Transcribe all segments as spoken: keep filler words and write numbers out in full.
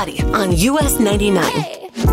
Patty on U S ninety-nine.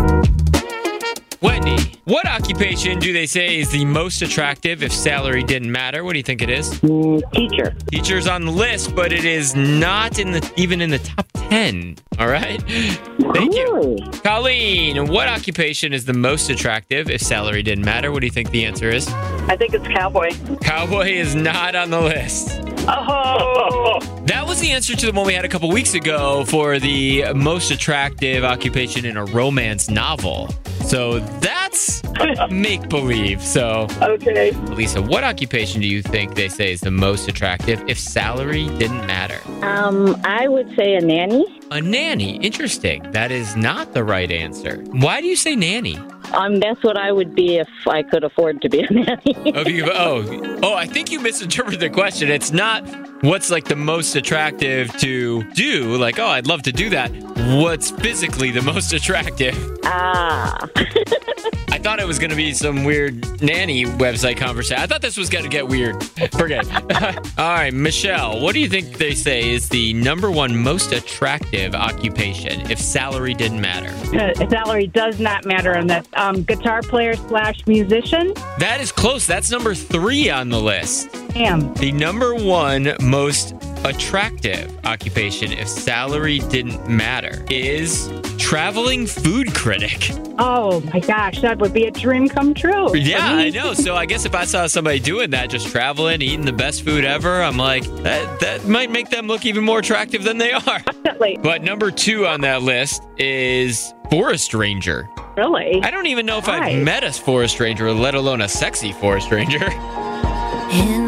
Wendy, what occupation do they say is the most attractive if salary didn't matter? What do you think it is? Mm, teacher. Teacher's on the list, but it is not in the even in the top ten. All right? Thank Really? you. Colleen, what occupation is the most attractive if salary didn't matter? What do you think the answer is? I think it's cowboy. Cowboy is not on the list. Oh! That was the answer to the one we had a couple weeks ago for the most attractive occupation in a romance novel. So that's make-believe. So, Okay. Lisa, what occupation do you think they say is the most attractive if salary didn't matter? Um, I would say a nanny. A nanny. Interesting. That is not the right answer. Why do you say nanny? Um, that's what I would be if I could afford to be a nanny. Oh, you, oh, oh, I think you misinterpreted the question. It's not what's like the most attractive to do. Like, oh, I'd love to do that. What's physically the most attractive? Ah. I thought it was going to be some weird nanny website conversation. I thought this was going to get weird. Forget. All right, Michelle, what do you think they say is the number one most attractive occupation if salary didn't matter? Uh, salary does not matter on that. Um, guitar player slash musician. That is close. That's number three on the list. Damn. The number one most attractive occupation if salary didn't matter is traveling food critic. Oh my gosh, that would be a dream come true. Yeah, I know. So I guess if I saw somebody doing that, just traveling, eating the best food ever, I'm like, that, that might make them look even more attractive than they are. Definitely. But number two on that list is forest ranger. Really? I don't even know if Why? I've met a forest ranger, let alone a sexy forest ranger. In